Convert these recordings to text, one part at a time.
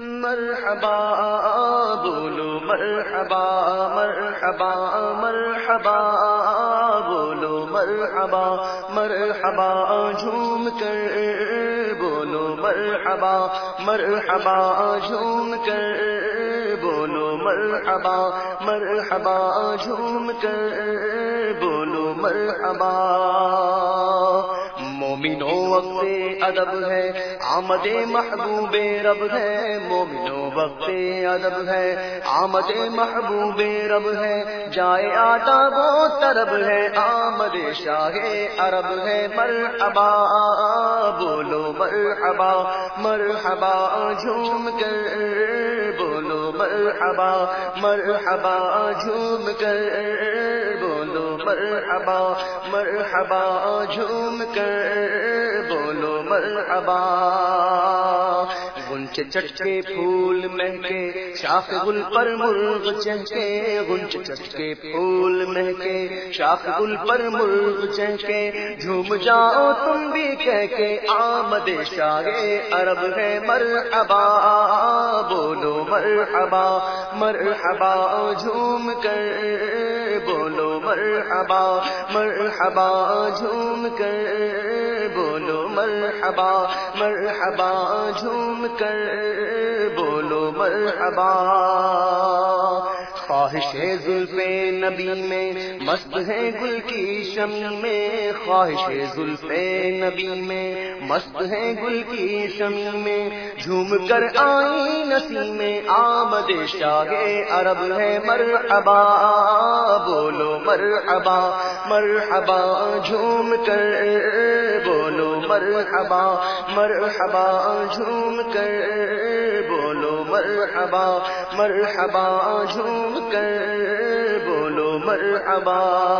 مرحبا بولو مرحبا مرحبا مرحبا بولو مرحبا مرحبا جھوم کر بولو مرحبا مرحبا جھوم کر بولو مرحبا مرحبا جھوم کر بولو مرحبا مومنو وقت ادب ہے آمد محبوب رب ہے مومنو وقت ادب ہے آمد محبوب رب ہے جائے آداب و طرب ہے آمد شاہ عرب ہے مرحبا بولو مرحبا مرحبا جھوم کر بولو مرحبا مرحبا جھوم کر بولو مرحبا مرحبا جھوم کر بولو مرحبا غنچے چٹکے پھول مہکے شاخ گل پر مرغ چہکے غنچے چٹکے پھول مہکے شاخ گل پر مرغ چہکے جھوم جاؤ تم بھی کہہ کے آمد شاہ عرب ہے مرحبا بولو مرحبا مرحبا جھوم کر بولو مرحبا مرحبا جھوم کر بولو مرحبا مرحبا جھوم کر بولو مرحبا خواہش زلف نبی میں مست ہے گل کی شمی میں خواہش زلف نبی میں مست ہے گل کی شمی میں جھوم کر آئی نسیم میں آمد شاہ عرب ہے مرحبا بولو مرحبا مرحبا جھوم کر بولو مرحبا مرحبا جھوم کر بولو مرحبا مرحبا جھوم کر بولو مرحبا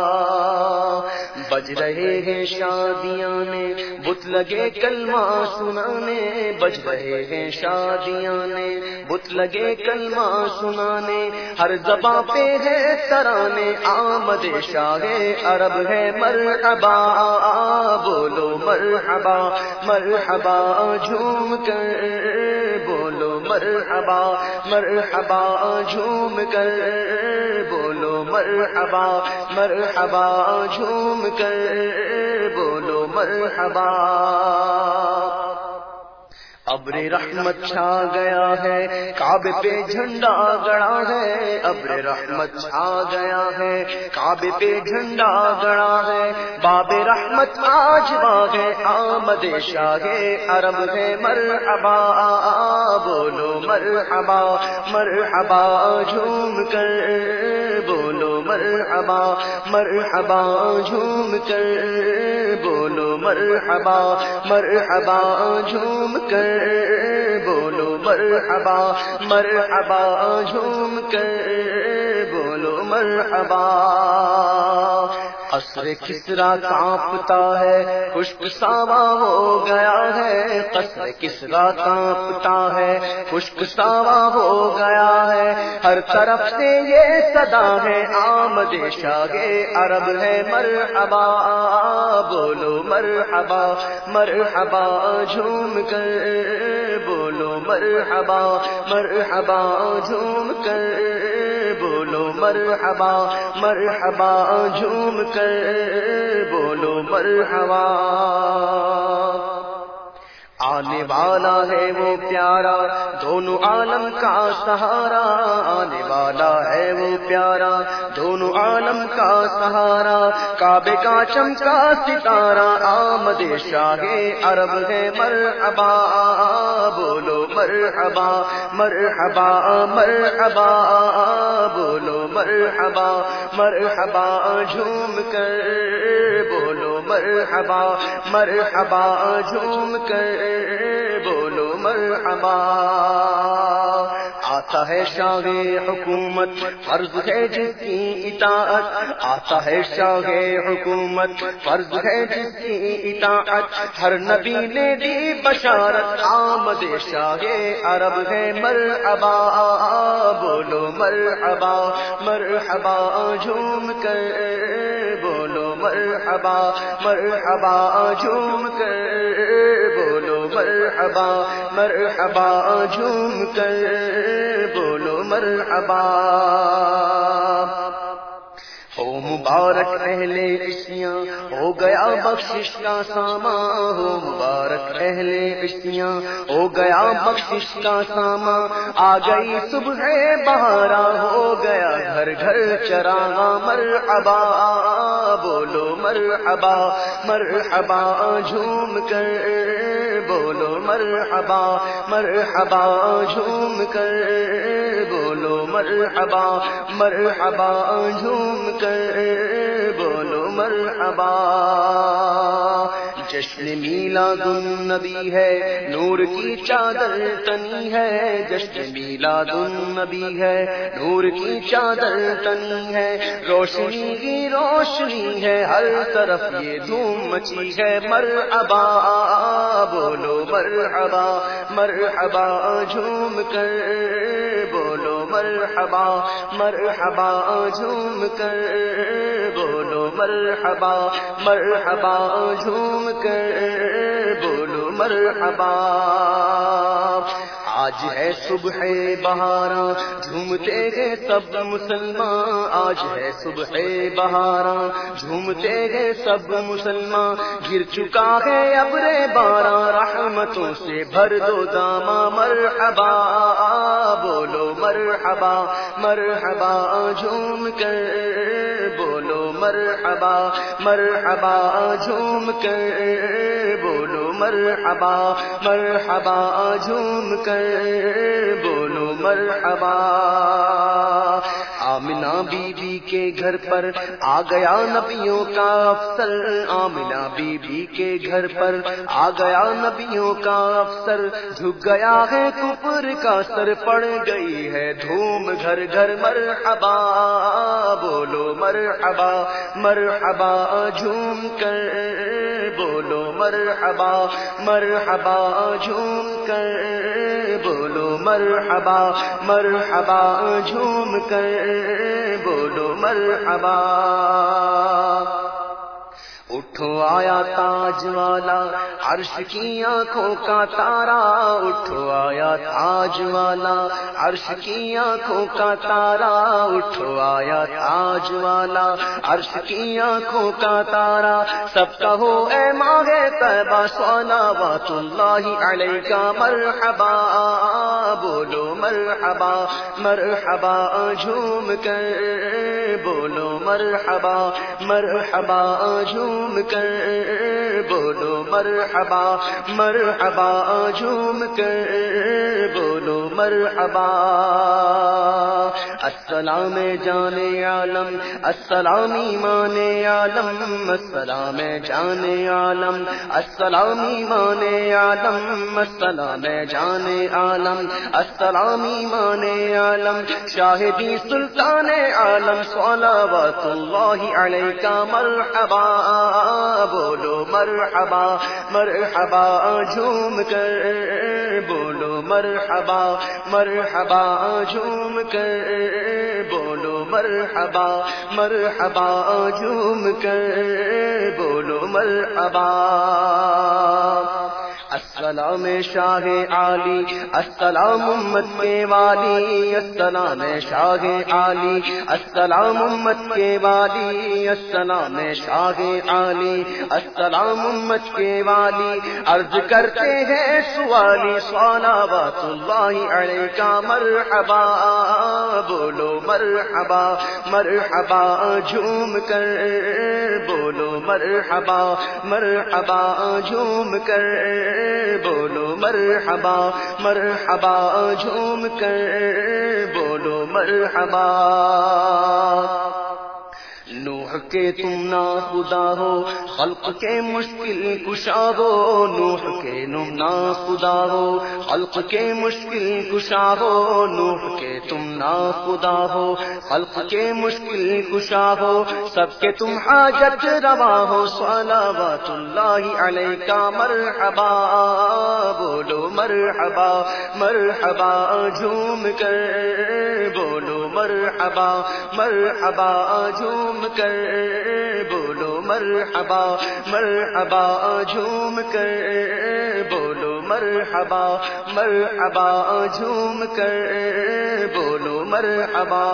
بج رہے ہیں شادیاں نے بت لگے کلمہ سنانے بج رہے ہیں شادیاں نے بت لگے کلمہ سنانے ہر زباں پہ ہے ترانے آمد شاہ عرب ہے مرحبا بولو مرحبا مرحبا جھوم کر بولو مرحبا مرحبا جھوم کر بولو مرحبا مرحبا جھوم کر بولو مرحبا ابر رحمت چھا گیا ہے کعبے پہ جھنڈا گڑا ہے ابر رحمت چھا گیا ہے کعبے پہ جھنڈا گڑا ہے باب رحمت آج باغ ہے آمد شاہ عرب ہے مرحبا بولو مرحبا مرحبا جھوم کر بولو مرحبا مرحبا جھوم کر بولو مرحبا مرحبا جھوم کر بولو مرحبا مرحبا جھوم کر بولو مرحبا قصر کسرا کانپتا ہے خشک ساوا ہو گیا ہے قصر کسرا کانپتا ہے خشک ساوا ہو گیا ہے ہر طرف سے یہ صدا ہے آمد شاہ عرب ہے مرحبا بولو مرحبا مرحبا جھوم کر بولو مرحبا مرحبا جھوم کر بولو مرحبا مرحبا جھوم کر بولو مرحبا آنے والا ہے وہ پیارا دونوں عالم کا سہارا آنے والا ہے وہ پیارا دونوں عالم کا سہارا کعبے کا چمکا ستارہ آمد شاہ عرب ہے مرحبا بولو مرحبا مرحبا مرحبا بولو مرحبا مرحبا جھوم کر بولو مرحبا مرحبا جھوم کر بولو مرحبا آتا ہے شاہ حکومت فرض ہے جس کی اطاعت آتا ہے شاہ حکومت فرض ہے جس کی اطاعت ہر نبی نے دی بشارت آمد شاہ عرب ہے مرحبا بولو مرحبا مرحبا جھوم کر بولو مرحبا مرحبا جھوم کر بولو مرحبا مرحبا جھوم کر بولو مرحبا ہو مبارک اہل عشقیاں ہو گیا بخشش کا سامان ہو مبارک اہل عشقیاں ہو گیا بخشش کا سامان آ گئی صبح بہارا ہو گیا گھر گھر چراغا مرحبا بولو مرحبا مرحبا جھوم کر بولو مرحبا مرحبا جھوم کر بولو مرحبا مرحبا جھوم کر بولو مرحبا جشن میلاد النبی ہے نور کی چادر تنی ہے جشن میلاد النبی ہے نور کی چادر تنی ہے روشنی کی روشنی ہے ہر طرف یہ دھوم مچی ہے مرحبا بولو مرحبا مرحبا جھوم کر بولو مرحبا مرحبا جھوم کر بولو مرحبا مرحبا جھوم کر بولو مرحبا آج ہے صبح بہاراں جھومتے گئے سب مسلمان آج ہے صبح بہاراں جھومتے گئے سب مسلمان گر چکا ہے ابر باراں رحمتوں سے بھر دو داما مرحبا بولو مرحبا مرحبا جھوم کر بولو مرحبا مرحبا جھوم کر بولو مرحبا مرحبا جھوم کر بولو مرحبا آمنہ بی بی کے گھر پر آ گیا نبیوں کا افسر آمنہ بی بی کے گھر پر آ گیا نبیوں کا افسر جھک گیا ہے کفر کا سر پڑ گئی ہے دھوم گھر گھر مرحبا بولو مرحبا مرحبا جھوم کر بولو مرحبا مرحبا جھوم کر بولو مرحبا مرحبا جھوم کر بولو مرحبا اٹھو آیا تاج والا عرش کی آنکھوں کا تارا اٹھو آیا تاج والا عرش کی آنکھوں کا تارا اٹھو آیا تاج والا عرش کی آنکھوں کا تارا سب کہو اے ماہ طیبہ صلوات اللہ علیکہ مرحبا بولو مرحبا مرحبا جھوم کر بولو مرحبا مرحبا جھوم کر بولو مرحبا مرحبا جھوم کر بولو مرحبا السلام جان عالم السلام ایمان عالم السلام جان عالم السلام ایمان عالم السلام جان عالم السلام ایمان عالم شاہدی سلطان عالم صلوات اللہ علیکہ مرحبا بولو مرحبا مرحبا جھوم کر بولو مرحبا مرحبا جھوم کر بولو مرحبا مرحبا جھوم کر بولو مرحبا السلام شاہ عالی السلام امت کے والی السلام شاہ عالی السلام امت کے والی السلام شاہ عالی السلام امت کے والی عرض کرتے ہیں سوالی صلوات اللہ علیکہ مرحبا بولو مرحبا مرحبا جھوم کر بولو مرحبا مرحبا جھوم کر بولو مرحبا مرحبا جھوم کر بولو مرحبا نوح کے تم نا خدا ہو خلق کے مشکل کشا ہو نوح کے تم نا خدا ہو خلق کے مشکل کشا ہو نوح کے تم نا خدا ہو خلق کے مشکل کشا ہو سب کے تم حاجت روا ہو صلوات اللہ علیکہ مرحبا بولو مرحبا مرحبا جھوم کر بولو مرحبا مرحبا جھوم کر بولو مرحبا مرحبا جھوم کر بولو مرحبا مرحبا جھوم کر بولو مرحبا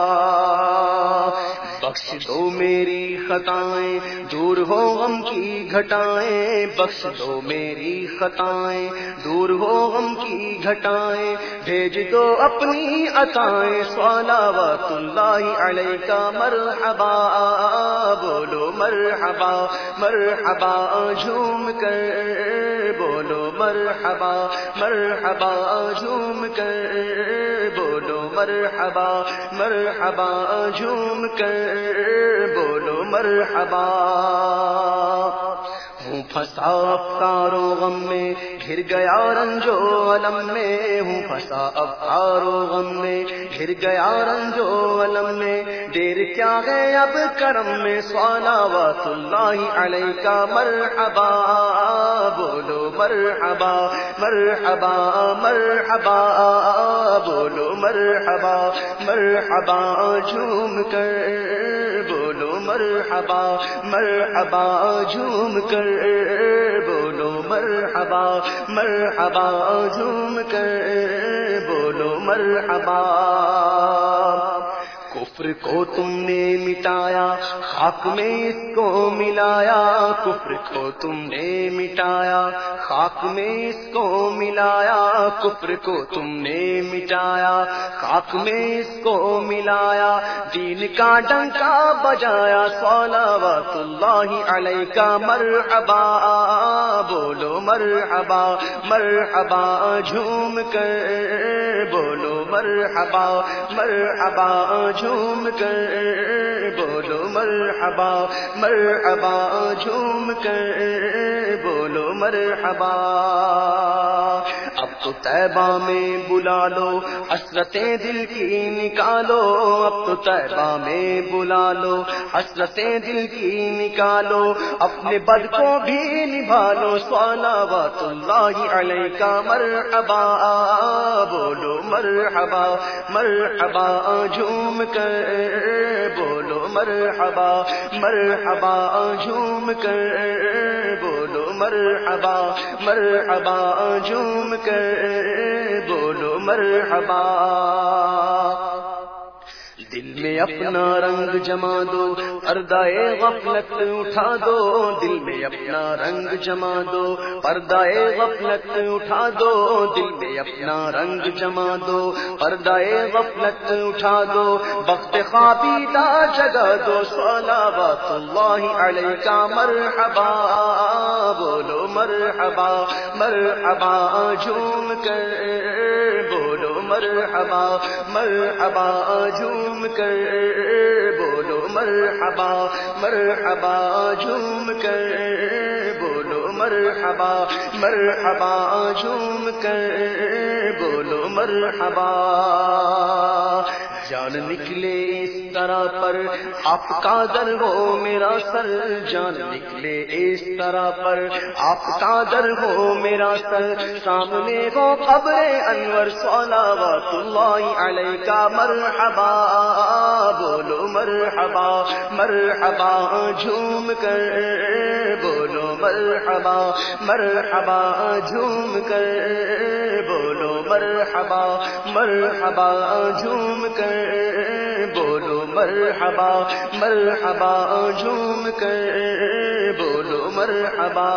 بخش دو میری خطائیں دور ہو غم کی گھٹائیں بخش دو میری خطائیں دور ہو غم کی گھٹائیں بھیج دو اپنی عطائیں صلوات اللہ علیکہ مرحبا بولو مرحبا مرحبا جھوم کر بولو مرحبا مرحبا جھوم کر بولو مرحبا مرحبا جھوم کر بولو مرحبا ہوں پھنسا افکار و غم میں گھر گیا رنج و علم میں ہوں پھنسا افکار و غم میں گھر گیا رنج و علم میں دیر کیا ہے اب کرم میں صلوات اللہ علیکہ مرحبا بولو مرحبا مرحبا مرحبا بولو مرحبا مرحبا جھوم کر بولو مرحبا مرحبا جھوم کر بولو مرحبا مرحبا جھوم کر بولو مرحبا کفر کو تم نے مٹایا خاک میں اس کو ملایا کفر کو تم نے مٹایا خاک میں اس کو ملایا کفر کو تم نے مٹایا خاک میں اس کو ملایا دین کا ڈنکا بجایا صلوات اللہ علیکہ مرحبا بولو مرحبا مرحبا جھوم کر بولو مرحبا مرحبا جھوم کر بولو مرحبا مرحبا جھوم کر بولو مرحبا اب تو طیبہ میں بلا لو حسرتیں دل کی نکالو اب تو طیبہ میں بلا لو حسرتیں دل کی نکالو اپنے بد کو بھی نبھا لو صلوات اللہ علیکہ مرحبا بولو مرحبا مرحبا جھوم کر بولو مرحبا مرحبا جھوم کر بولو مرحبا مرحبا جھوم کر بولو مرحبا دل میں اپنا رنگ جما دو پردہ غفلت اٹھا دو دل میں اپنا رنگ جما دو پردہ غفلت اٹھا دو دل میں اپنا رنگ جما دو پردہ غفلت اٹھا دو وقت خوابیدہ جگا دو صلوات اللہ علیکہ مرحبا بولو مرحبا مرحبا جھوم کر بولو مرحبا مرحبا جھوم کر بولو مرحبا مرحبا جھوم کر بولو مرحبا مرحبا جھوم کر بولو مرحبا جان نکلے اس طرح پر آپ کا در ہو میرا سر جان نکلے اس طرح پر آپ کا در ہو میرا سر سامنے وہ قبر انور صلوات اللہ علیکہ مرحبا بولو مرحبا مرحبا جھوم کر بولو مرحبا مرحبا جھوم کر بولو مرحبا مرحبا جھوم کر بولو مرحبا مرحبا جھوم کر بولو مرحبا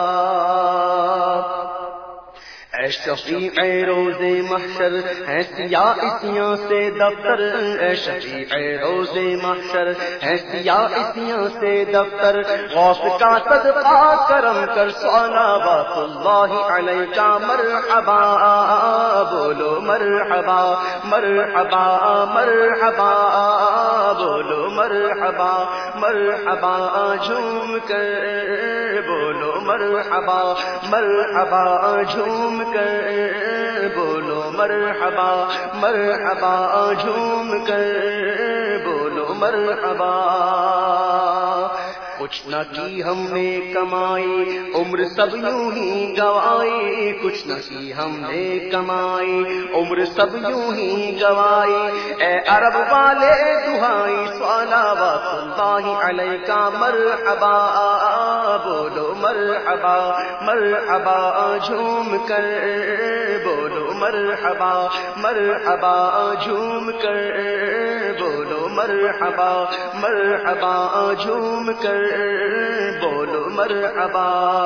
اے شفیع روز محشر ہے سیاحیوں سے دفتر اے شفیع روز محشر ہے سیاحیوں سے دفتر غوث کا صدقہ کرم کر صلوات اللہ علیکہ مرحبا بولو مرحبا مرحبا مرحبا بولو مرحبا مرحبا جھوم کر بولو مرحبا مرحبا جھوم کر بولو مرحبا مرحبا جھوم کر بولو مرحبا کچھ نہ کی ہم نے کمائی عمر سب یوں ہی گوائی، کچھ نہ کی ہم نے کمائی عمر سب یوں ہی گوائی، اے عرب والے دہائی صلوات اللہ علیکہ مرحبا، بولو مرحبا مرحبا جھوم کر، بولو مرحبا مرحبا جھوم کر، بولو مرحبا مرحبا جھوم کر، بولو مرحبا۔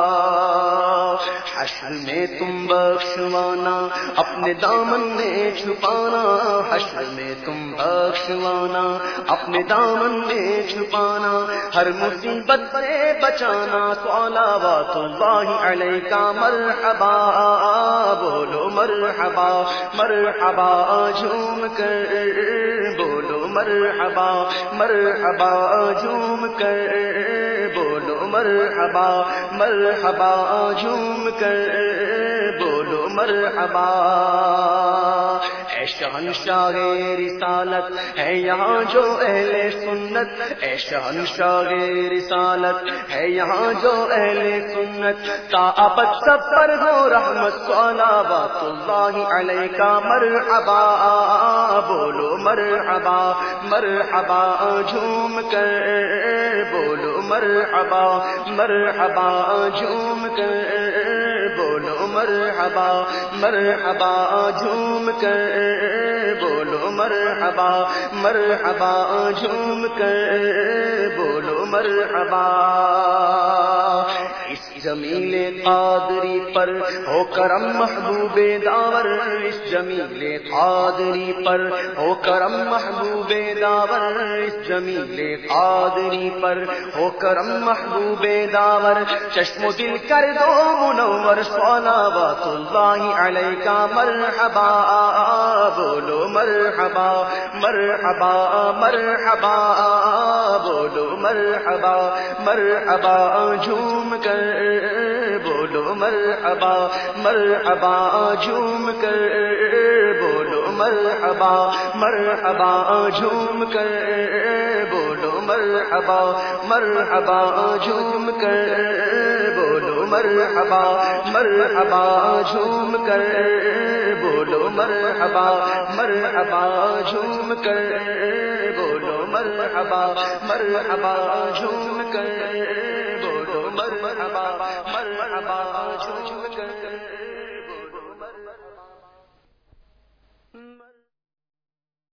حشر میں تم بخشوانا اپنے دامن میں چھپانا، حشر میں تم بخشوانا اپنے دامن میں چھپانا، ہر مصیبت سے بچانا صلوات اللہ علیکہ مرحبا، بولو مرحبا مرحبا جھوم کر، بولو مرحبا مرحبا جھوم کر، بولو مرحبا مرحبا جھوم کر، بولو مرحبا۔ اے شہنشاہ رسالت ہے یہاں جو اہل سنت، اے شہنشاہ رسالت ہے یہاں جو اہل سنت، تا ابد سب پر ہو رحمت صلوات اللہ علیکہ مرحبا، بولو مرحبا مرحبا جھوم کر، بولو مرحبا مرحبا جھوم کر، بولو مرحبا مرحبا جھوم کر، بولو مرحبا مرحبا جھوم کر، بولو مرحبا۔ اس جمیل قادری پر ہو کرم محبوب داور، اس جمیل قادری پر ہو کرم محبوب داور، اس جمیل قادری پر ہو کرم محبوب داور، چشم و دل کر دو منور صلوات اللہ علیکہ مرحبا، بولو مرحبا مرحبا مرحبا، بولو مرحبا مرحبا جھوم کر، بولو مرحبا مرحبا جھوم کر، بولو مرحبا مرحبا جھوم کر، بولو مرحبا مرحبا جھوم کر، بولو مرحبا مرحبا جھوم کر، بولو مرحبا مرحبا جھوم کر، بولو مرحبا مرحبا جھوم کر، بولو مرحبا مرحبا جھوم کر۔